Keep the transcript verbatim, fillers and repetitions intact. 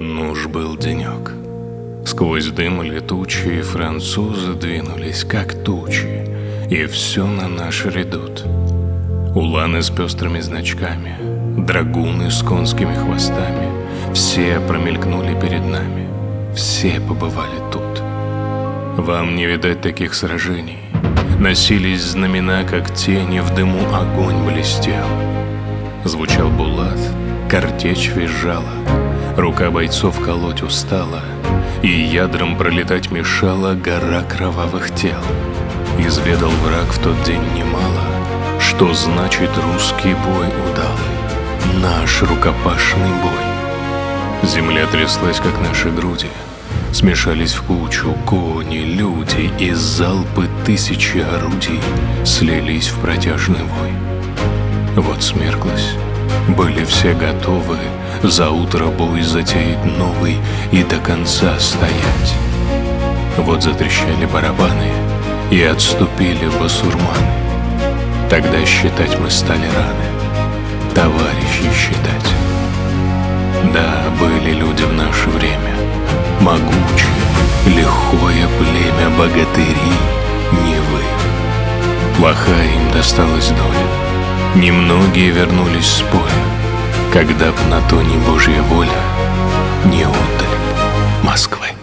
Ну уж был денек. Сквозь дым летучие французы двинулись, как тучи, и все на наш редут. Уланы с пестрыми значками, драгуны с конскими хвостами, все промелькнули перед нами, все побывали тут. Вам не видать таких сражений. Носились знамена, как тени, в дыму огонь блестел. Звучал булат, картечь визжала, рука бойцов колоть устала, и ядром пролетать мешала гора кровавых тел. Изведал враг в тот день немало, что значит русский бой удалый, наш рукопашный бой. Земля тряслась, как наши груди, смешались в кучу кони, люди, и залпы тысячи орудий слились в протяжный вой. Вот смерклось, были все готовы за утро бой затеять новый и до конца стоять. Вот затрещали барабаны и отступили басурманы. Тогда считать мы стали раны, товарищи считать. Да, были люди в наше время, могучее, лихое племя богатырей Невы. Плохая им досталась доля, немногие вернулись с поля, когда б на то не Божья воля, не отдали Москвы.